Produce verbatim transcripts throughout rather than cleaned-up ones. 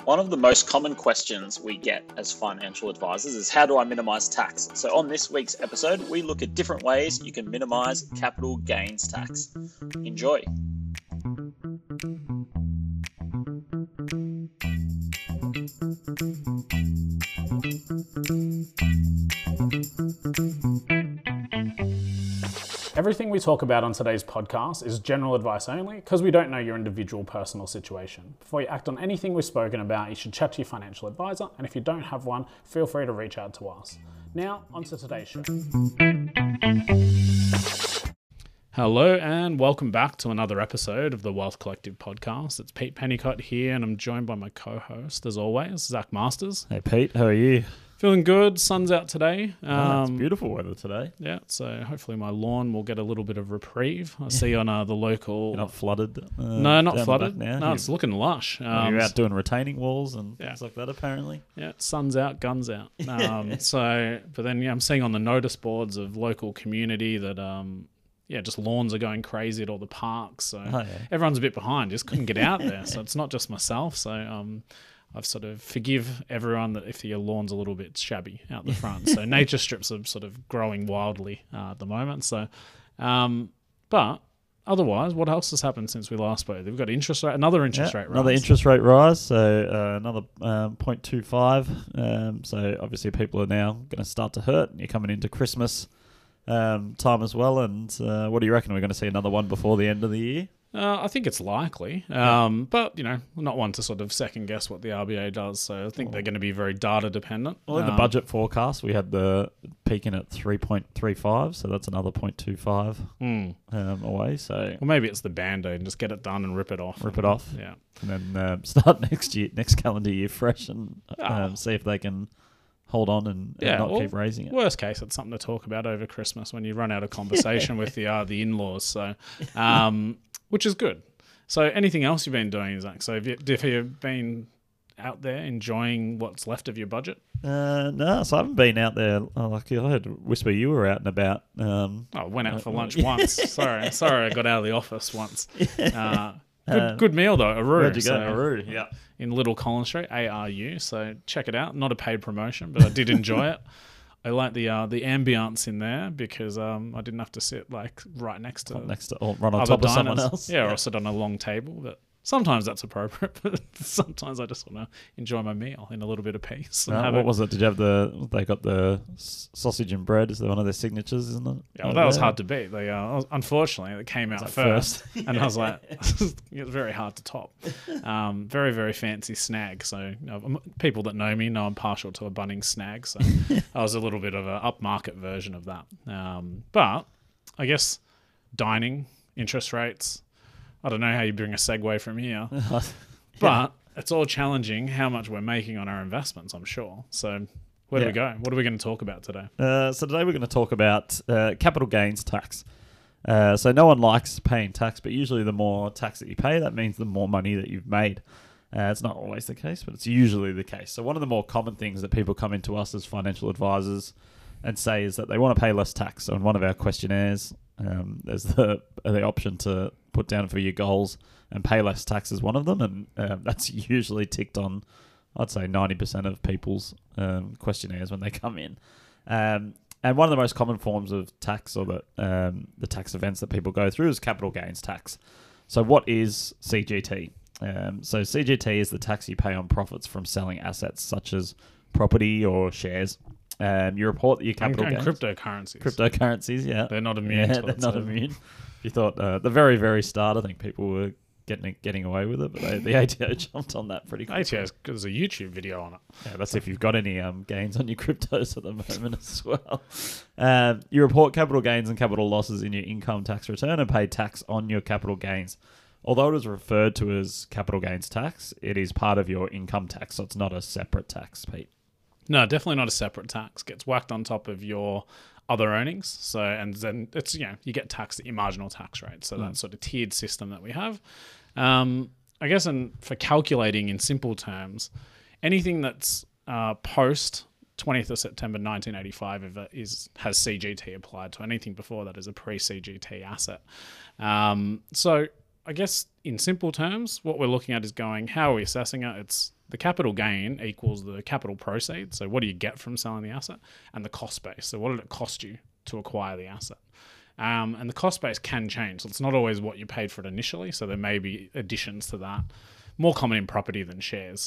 One of the most common questions we get as financial advisors is how do I minimize tax? So on this week's episode, we look at different ways you can minimize capital gains tax. Enjoy. Everything we talk about on today's podcast is general advice only because we don't know your individual personal situation. Before you act on anything we've spoken about, you should chat to your financial advisor, and if you don't have one, feel free to reach out to us. Now, on to today's show. Hello and welcome back to another episode of the Wealth Collective podcast. It's Pete Pennicott here and I'm joined by my co-host, as always, Zach Masters. Hey Pete, how are you? Feeling good. Sun's out today. Um, oh, it's beautiful weather today. Yeah, so hopefully my lawn will get a little bit of reprieve. I see on uh, the local... You're not flooded? Uh, no, not flooded. Now. No, You're... it's looking lush. Um, You're out doing retaining walls and yeah. things like that, apparently. Yeah, sun's out, guns out. Um, so, but then yeah, I'm seeing on the notice boards of local community that... Um, Yeah, just lawns are going crazy at all the parks. So oh, yeah. everyone's a bit behind. Just couldn't get out there. So it's not just myself. So um, I've sort of forgive everyone that if your lawn's a little bit shabby out the front. So nature strips are sort of growing wildly uh, at the moment. So, um, but otherwise, what else has happened since we last spoke? We've got interest rate, another interest yeah, rate rise. Another interest rate rise. So uh, another um, zero point two five. Um, so obviously people are now going to start to hurt. You're coming into Christmas. Um, time as well, and uh, what do you reckon? We're going to see another one before the end of the year? Uh, I think it's likely, um, but you know, not one to sort of second guess what the R B A does. So I think well, they're going to be very data dependent. Well, in um, the budget forecast, we had the peaking at three point three five, so that's another zero point two five mm. um, away. So, well, maybe it's the band-aid and just get it done and rip it off. Rip and, it off, yeah, and then um, start next year, next calendar year fresh, and um, oh. see if they can hold on and, yeah, and not well, keep raising it. Worst case, it's something to talk about over Christmas when you run out of conversation with the uh, the in-laws. So, um, which is good. So, anything else you've been doing, Zach? So, have you, have you been out there enjoying what's left of your budget? Uh, no, so I haven't been out there. Oh, like I heard whisper you were out and about. Um, I went out uh, for lunch once. Sorry, sorry, I got out of the office once. Uh, Good, Um, good meal though, Aru. Where'd you go? So, Aru, yeah. In Little Collins Street, A R U. So check it out. Not a paid promotion, but I did enjoy it. I like the uh, the ambience in there because um, I didn't have to sit like right next to next to or run on other top diners. of someone else. Yeah, yeah, or sit on a long table. But sometimes that's appropriate, but sometimes I just want to enjoy my meal in a little bit of peace. No, what it. was it? Did you have the? They got the sausage and bread. Is that one of their signatures? Isn't it? Yeah, well, that was hard to beat. They uh, unfortunately it came out like first, first. and I was like, it was very hard to top. Um, very very fancy snag. So you know, people that know me know I'm partial to a Bunnings snag. So I was a little bit of an upmarket version of that. Um, but I guess dining, interest rates. I don't know how you bring a segue from here, yeah. but it's all challenging how much we're making on our investments, I'm sure. So where do yeah. we go? What are we going to talk about today? Uh, so today we're going to talk about uh, capital gains tax. Uh, so no one likes paying tax, but usually the more tax that you pay, that means the more money that you've made. Uh, it's not always the case, but it's usually the case. So one of the more common things that people come into us as financial advisors and say is that they want to pay less tax. So in one of our questionnaires, um, there's the the option to put down for your goals and pay less tax is one of them, and um, that's usually ticked on, I'd say ninety percent of people's um, questionnaires when they come in. Um, and one of the most common forms of tax, or the um, the tax events that people go through, is capital gains tax. So what is C G T? Um, so C G T is the tax you pay on profits from selling assets such as property or shares. Um, you report that your capital and, gains. and cryptocurrencies. Cryptocurrencies, yeah. They're not immune yeah, to they're it. not so. immune. If you thought uh, the very, very start, I think people were getting getting away with it, but they, the A T O jumped on that pretty quickly. A T O, there's a YouTube video on it. Yeah, that's if you've got any um, gains on your cryptos at the moment as well. Um, you report capital gains and capital losses in your income tax return and pay tax on your capital gains. Although it is referred to as capital gains tax, it is part of your income tax, so it's not a separate tax, Pete. No, definitely not a separate tax. Gets whacked on top of your other earnings. So, and then it's, you know, you get taxed at your marginal tax rate. So mm. that sort of tiered system that we have. Um, I guess, and for calculating in simple terms, anything that's uh, post twentieth of September nineteen eighty-five if it is has C G T applied to. Anything before that is a pre-C G T asset. Um, so I guess in simple terms, what we're looking at is going, how are we assessing it? It's the capital gain equals the capital proceeds. So what do you get from selling the asset, and the cost base. So what did it cost you to acquire the asset? Um, and the cost base can change. So it's not always what you paid for it initially. So there may be additions to that, more common in property than shares.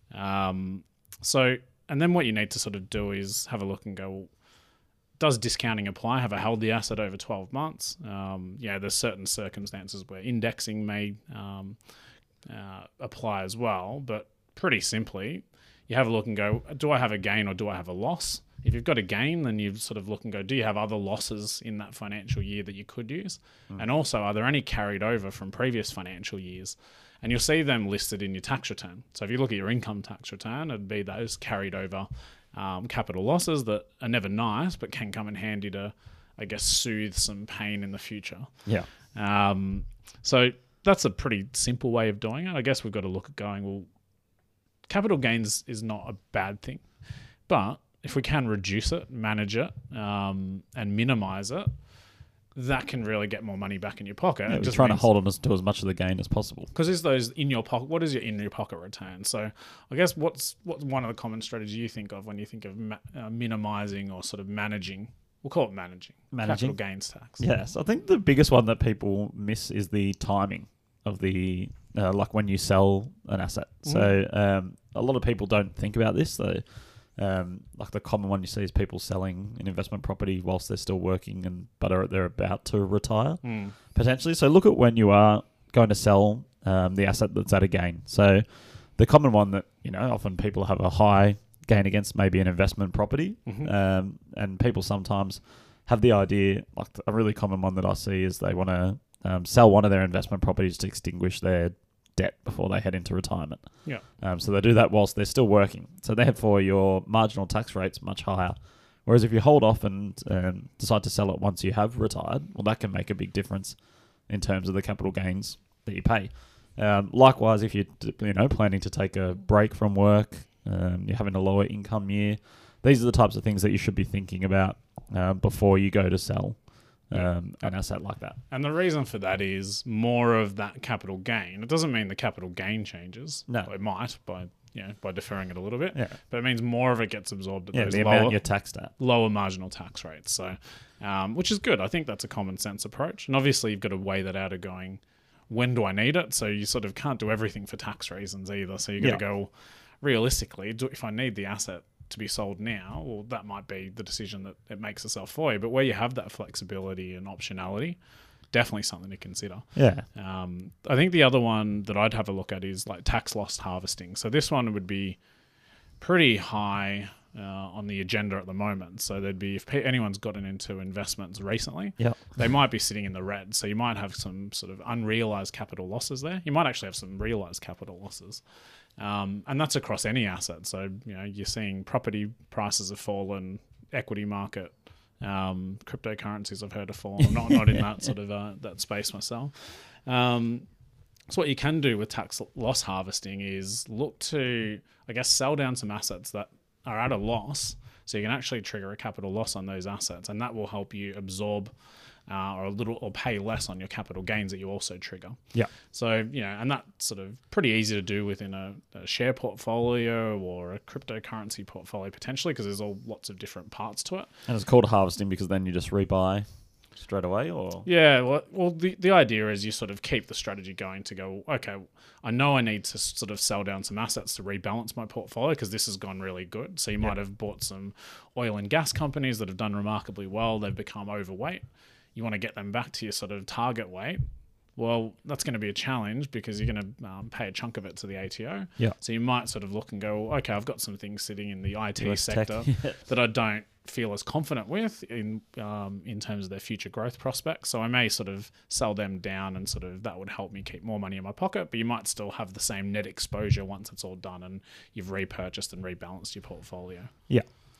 Um, so, and then what you need to sort of do is have a look and go, well, does discounting apply? Have I held the asset over twelve months? Um, yeah, there's certain circumstances where indexing may um, uh, apply as well, but pretty simply, you have a look and go, do I have a gain or do I have a loss? If you've got a gain, then you sort of look and go, do you have other losses in that financial year that you could use? Mm. And also, are there any carried over from previous financial years? And you'll see them listed in your tax return. So if you look at your income tax return, it'd be those carried over um, capital losses that are never nice, but can come in handy to, I guess, soothe some pain in the future. Yeah. Um, so that's a pretty simple way of doing it. I guess we've got to look at going, well, capital gains is not a bad thing, but if we can reduce it, manage it, um, and minimize it, that can really get more money back in your pocket. Yeah, it we're just trying to means- hold on to as much of the gain as possible. Because is those in your pocket? What is your in your pocket return? So I guess what's what's one of the common strategies you think of when you think of ma- uh, minimizing or sort of managing? We'll call it managing, Managing. capital gains tax. Yes, I think the biggest one that people miss is the timing of the uh, like when you sell an asset. Mm. So um, a lot of people don't think about this. So um, like the common one you see is people selling an investment property whilst they're still working and but are they're about to retire Mm. potentially. So look at when you are going to sell um, the asset that's at a gain. So the common one that you know often people have a high gain against maybe an investment property, Mhm. um, and people sometimes have the idea, like a really common one that I see is they want to um, sell one of their investment properties to extinguish their debt before they head into retirement. Yeah. Um, so they do that whilst they're still working. So therefore your marginal tax rate's much higher. Whereas if you hold off and um, decide to sell it once you have retired, well, that can make a big difference in terms of the capital gains that you pay. Um, likewise, if you're you know planning to take a break from work, um, you're having a lower income year, these are the types of things that you should be thinking about uh, before you go to sell um, an asset like that. And the reason for that is more of that capital gain. It doesn't mean the capital gain changes. No. It might by you know by deferring it a little bit. Yeah. But it means more of it gets absorbed at Yeah, those the lower, amount you're taxed at. lower marginal tax rates. So, um, which is good. I think that's a common sense approach. And obviously you've got to weigh that out of going, when do I need it? So you sort of can't do everything for tax reasons either. So you've got Yeah. to go, realistically, do, if I need the asset to be sold now, well, that might be the decision that it makes itself for you. But where you have that flexibility and optionality, definitely something to consider. Yeah. Um, I think the other one that I'd have a look at is like tax loss harvesting. So this one would be pretty high uh, on the agenda at the moment. So there'd be, if pe- anyone's gotten into investments recently, Yeah. they might be sitting in the red. So you might have some sort of unrealized capital losses there. You might actually have some realized capital losses. Um, and that's across any asset. So, you know, you're seeing property prices have fallen, equity market, um, cryptocurrencies I've heard have fallen. I'm not, not in that sort of uh, that space myself. Um, so what you can do with tax loss harvesting is look to, I guess, sell down some assets that are at a loss, so you can actually trigger a capital loss on those assets, and that will help you absorb uh, or a little or pay less on your capital gains that you also trigger. Yeah. So, you know, and that's sort of pretty easy to do within a, a share portfolio or a cryptocurrency portfolio potentially, because there's all lots of different parts to it. And it's called harvesting because then you just rebuy straight away, or Yeah, well, well the, the idea is you sort of keep the strategy going to go, okay, I know I need to sort of sell down some assets to rebalance my portfolio because this has gone really good. So you might have bought some oil and gas companies that have done remarkably well. They've become overweight. You want to get them back to your sort of target weight. Well, that's going to be a challenge because you're going to um, pay a chunk of it to the A T O. Yeah. So you might sort of look and go, okay, I've got some things sitting in the I T U S tech, sector yeah. that I don't feel as confident with in um, in terms of their future growth prospects. So I may sort of sell them down and sort of that would help me keep more money in my pocket, but you might still have the same net exposure once it's all done and you've repurchased and rebalanced your portfolio. Yeah.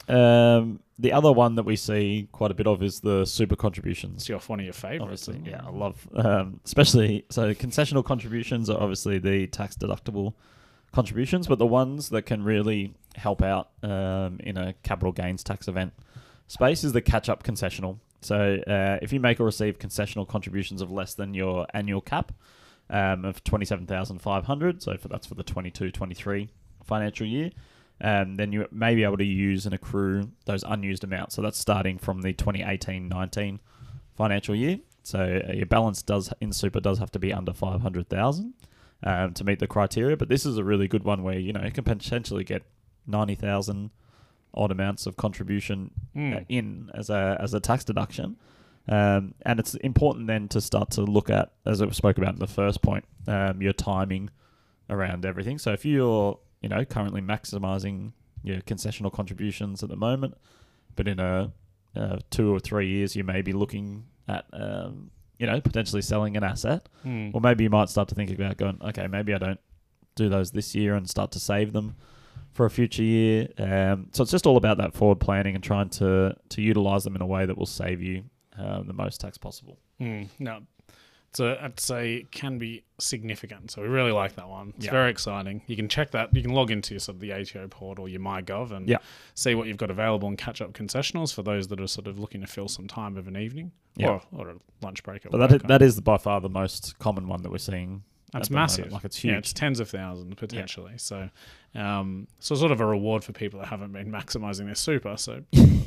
Um, the other one that we see quite a bit of is the super contributions. It's your, one of your favorites. Obviously, isn't it? yeah, I love, um, especially, so concessional contributions are obviously the tax deductible contributions, but the ones that can really help out um, in a capital gains tax event space is the catch-up concessional. So uh, if you make or receive concessional contributions of less than your annual cap um, of twenty-seven thousand five hundred dollars, so for, that's for the twenty-two twenty-three financial year, um, then you may be able to use and accrue those unused amounts. So that's starting from the twenty eighteen nineteen financial year. So uh, your balance does in super does have to be under five hundred thousand um, to meet the criteria. But this is a really good one where you know you can potentially get ninety thousand odd amounts of contribution Mm. uh, in as a as a tax deduction. Um, and it's important then to start to look at, as I spoke about in the first point, um, your timing around everything. So if you're, you know, currently maximising your concessional contributions at the moment, but in a uh, two or three years you may be looking at, um, you know, potentially selling an asset, Mm. or maybe you might start to think about going, okay, maybe I don't do those this year and start to save them for a future year. Um, so it's just all about that forward planning and trying to to utilise them in a way that will save you Um, the most tax possible. Mm, no, so I'd say it can be significant. So we really like that one. It's Yeah. very exciting. You can check that. You can log into sort of the A T O portal, your MyGov, and Yeah. see what you've got available and catch up concessionals for those that are sort of looking to fill some time of an evening Yeah. or, or a lunch break at But work. that is, that is by far the most common one that we're seeing. That's at the moment. massive. Like it's huge. Yeah, it's tens of thousands potentially. So, um, so sort of a reward for people that haven't been maximising their super. So,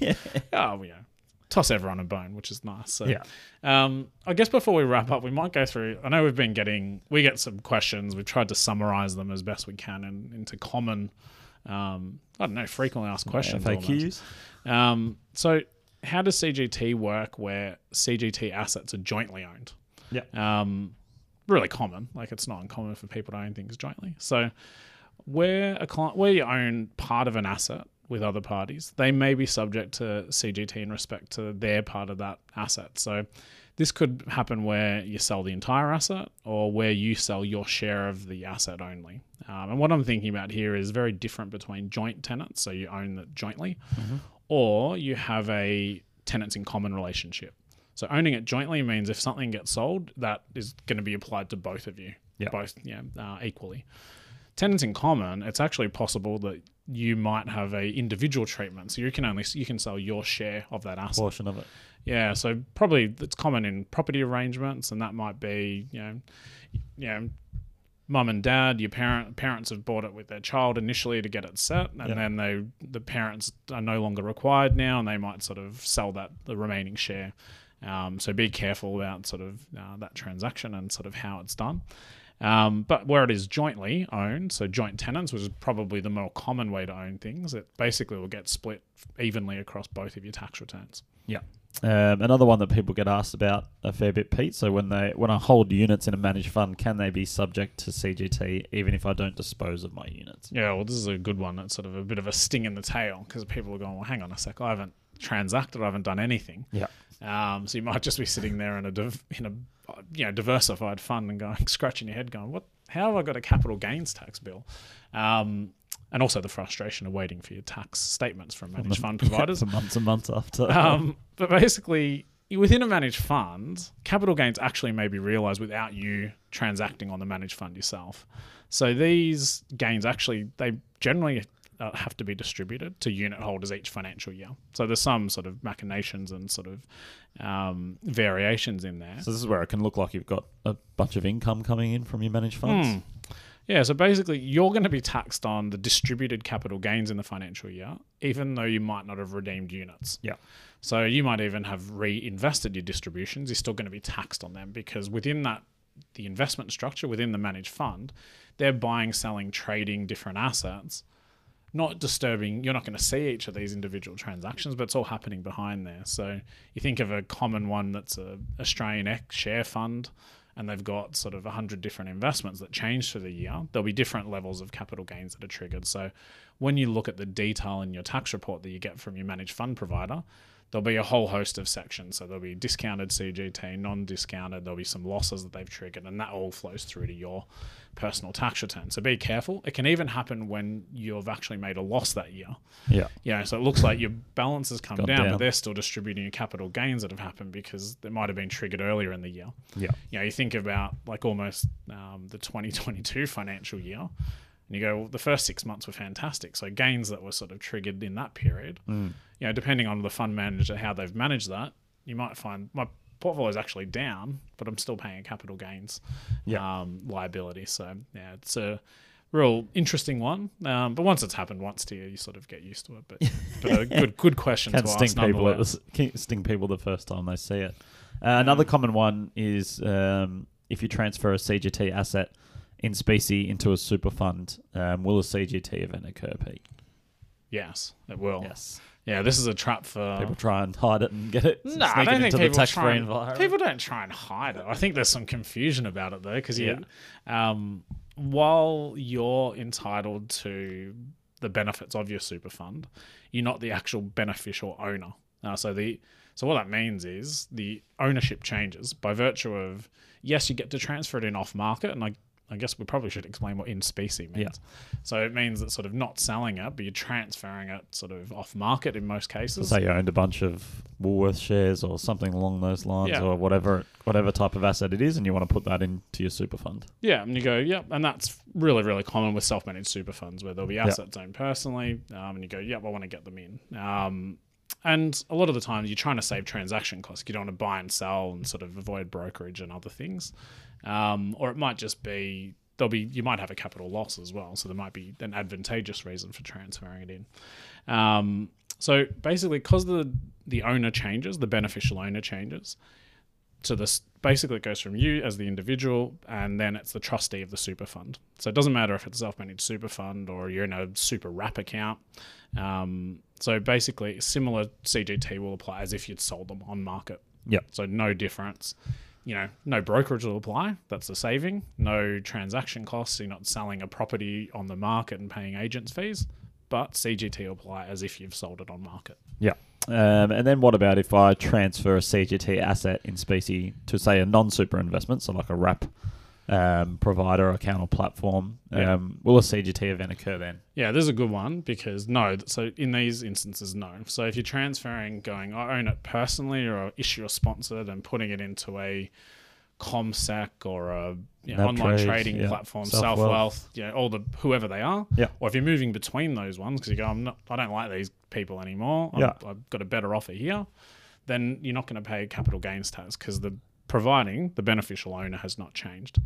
oh, yeah. Toss everyone a bone, which is nice. So, Yeah. um, I guess before we wrap up, we might go through. I know we've been getting, we get some questions. We've tried to summarize them as best we can in, into common, um, I don't know, frequently asked questions. F A Qs. almost. Um, so, how does C G T work where C G T assets are jointly owned? Yeah. Um, really common. Like it's not uncommon for people to own things jointly. So, where a client, where you own part of an asset with other parties, they may be subject to C G T in respect to their part of that asset. So this could happen where you sell the entire asset or where you sell your share of the asset only. Um, and what I'm thinking about here is very different between joint tenants, so you own it jointly, Mm-hmm. or you have a tenants in common relationship. So owning it jointly means if something gets sold, that is going to be applied to both of you, Yeah. both yeah, uh, equally. Tenants in common, it's actually possible that you might have a individual treatment, so you can only you can sell your share of that asset. Portion of it. Yeah, so probably it's common in property arrangements, and that might be you know, you know, mum and dad, your parent parents have bought it with their child initially to get it set, and Yeah. then they the parents are no longer required now, and they might sort of sell that the remaining share. Um, so be careful about sort of uh, that transaction and sort of how it's done. Um, but where it is jointly owned, so joint tenants, which is probably the more common way to own things, it basically will get split evenly across both of your tax returns. Yeah. Um, another one that people get asked about a fair bit, Pete. So when they when I hold units in a managed fund, can they be subject to C G T even if I don't dispose of my units? Yeah, well, this is a good one. It's sort of a bit of a sting in the tail because people are going, well, hang on a sec, I haven't transacted, I haven't done anything. Yeah. Um, so you might just be sitting there in a div- in a you know diversified fund and going scratching your head, going, what? How have I got a capital gains tax bill? Um, and also the frustration of waiting for your tax statements from managed fund providers. For months and months after. Um, but basically, within a managed fund, capital gains actually may be realised without you transacting on the managed fund yourself. So these gains actually, they generally uh, have to be distributed to unit holders each financial year. So there's some sort of machinations and sort of um, variations in there. So this is where it can look like you've got a bunch of income coming in from your managed funds. Hmm. Yeah, so basically you're going to be taxed on the distributed capital gains in the financial year, even though you might not have redeemed units. Yeah. So you might even have reinvested your distributions. You're still going to be taxed on them because within that, the investment structure within the managed fund, they're buying, selling, trading different assets, not disturbing. You're not going to see each of these individual transactions, but it's all happening behind there. So you think of a common one that's a Australian X share fund, and they've got sort of one hundred different investments that change for the year. There'll be different levels of capital gains that are triggered. So when you look at the detail in your tax report that you get from your managed fund provider, there'll be a whole host of sections. So there'll be discounted C G T, non-discounted, there'll be some losses that they've triggered, and that all flows through to your personal tax return. So be careful. It can even happen when you've actually made a loss that year. Yeah. Yeah, so it looks like your balance has come Gone down, down. but they're still distributing your capital gains that have happened because they might have been triggered earlier in the year. Yeah. You know, you think about like almost um, the twenty twenty-two financial year, and you go, well, the first six months were fantastic. So gains that were sort of triggered in that period, Mm. you know, depending on the fund manager, how they've managed that, you might find my portfolio is actually down, but I'm still paying a capital gains Yeah. um, liability. So yeah, it's a real interesting one. Um, but once it's happened once to you, you sort of get used to it. But, but a good good question Can to sting ask. people. At nonetheless. the, can sting people the first time they see it. Uh, another common one is um, if you transfer a C G T asset in specie into a super fund, um, will a C G T event occur, Pete? Yes, it will. Yes. Yeah, this is a trap for People try and hide it and get it. No, I sneak don't it think into the people tax-free try. environment. People don't try and hide it. I think there's some confusion about it though, because Yeah. you, um, while you're entitled to the benefits of your super fund, you're not the actual beneficial owner. Uh, so the so what that means is the ownership changes by virtue of, yes, you get to transfer it in off market, and I. I guess we probably should explain what in specie means. Yeah. So it means that sort of not selling it, but you're transferring it sort of off market in most cases. Say you owned a bunch of Woolworths shares or something along those lines, Yeah. or whatever whatever type of asset it is, and you want to put that into your super fund. Yeah, and you go, yep, and that's really, really common with self-managed super funds where there'll be assets owned personally, um, and you go, yep, I want to get them in. Um, and a lot of the time you're trying to save transaction costs. You don't want to buy and sell and sort of avoid brokerage and other things. Um, or it might just be, there'll be, you might have a capital loss as well, so there might be an advantageous reason for transferring it in. Um, so basically, because the, the owner changes, the beneficial owner changes, so this basically it goes from you as the individual, and then it's the trustee of the super fund. So it doesn't matter if it's a self-managed super fund or you're in a super wrap account. Um, so basically, similar C G T will apply as if you'd sold them on market. Yep. So no difference. You know, no brokerage will apply. That's the saving. No transaction costs. You're not selling a property on the market and paying agents fees. But C G T will apply as if you've sold it on market. Yeah. Um, and then what about if I transfer a C G T asset in specie to, say, a non-super investment, so like a wrap um, provider, account or platform? Yeah. Um, will a C G T event occur then? Yeah, this is a good one because no. So in these instances, no. So if you're transferring, going, I own it personally or issue or sponsored and putting it into a ComSec or a you know, online NavTrade, trading yeah. platform, Self-Wealth. Self-Wealth, you know, all the whoever they are. Yeah. Or if you're moving between those ones because you go, I'm not, I don't like these people anymore. I'm, Yeah. I've got a better offer here. Then you're not going to pay capital gains tax because the providing the beneficial owner has not changed.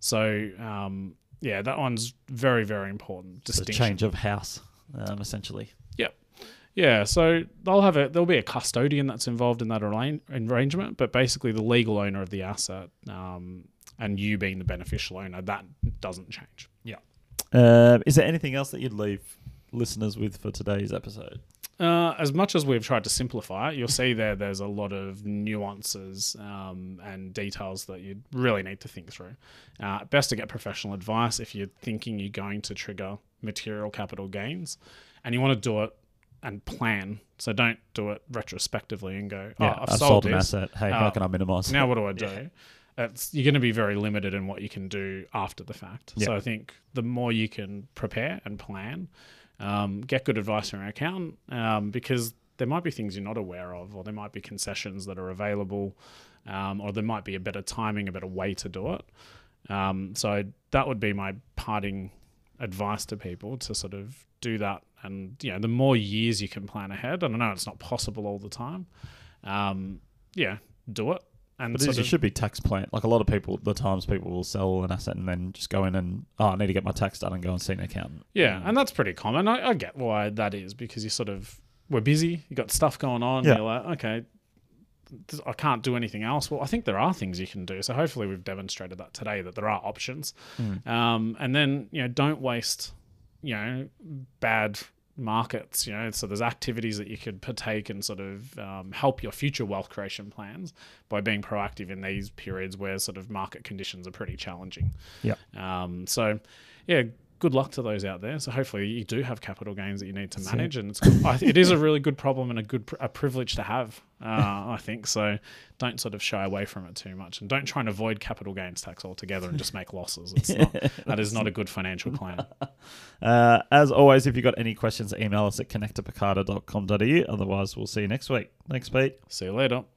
So um, yeah, that one's very very important. It's a Distinction. change of house, um, essentially. Yep. Yeah, so they'll have a there'll be a custodian that's involved in that arra- arrangement, but basically the legal owner of the asset, um, and you being the beneficial owner, that doesn't change. Yeah. Uh, is there anything else that you'd leave listeners with for today's episode? Uh, as much as we've tried to simplify it, you'll see there there's a lot of nuances um, and details that you really need to think through. Uh, best to get professional advice if you're thinking you're going to trigger material capital gains, and you want to do it and plan. So don't do it retrospectively and go, oh, Yeah, I've, I've sold, sold an this. asset. Hey, Uh, how can I minimize? Now what do I do? Yeah. It's, you're going to be very limited in what you can do after the fact. Yeah. So I think the more you can prepare and plan, um, get good advice from your accountant, um, because there might be things you're not aware of, or there might be concessions that are available, um, or there might be a better timing, a better way to do it. Um, so that would be my parting advice to people, to sort of do that. And, you know, the more years you can plan ahead, and I know it's not possible all the time, um, yeah, do it. And But sort it of, should be tax plan. Like a lot of people, the times people will sell an asset and then just go in and, oh, I need to get my tax done and go and see an accountant. yeah, and that's pretty common. I, I get why that is, because you sort of, we're busy, you got stuff going on, Yeah. you're like, okay, th- I can't do anything else. Well, I think there are things you can do. So hopefully we've demonstrated that today, that there are options. Mm. Um, and then, you know, don't waste, you know, bad markets, you know, so there's activities that you could partake and sort of um, help your future wealth creation plans by being proactive in these periods where sort of market conditions are pretty challenging. Yeah. Um, so, yeah, good luck to those out there. So hopefully you do have capital gains that you need to That's manage, and it's I, it is a really good problem and a good a privilege to have. Uh, I think so. Don't sort of shy away from it too much, and don't try and avoid capital gains tax altogether and just make losses. It's not, that is not a good financial plan. Uh, as always, if you've got any questions, email us at connect to picada dot com dot a u. Otherwise, we'll see you next week. Thanks, Pete. See you later.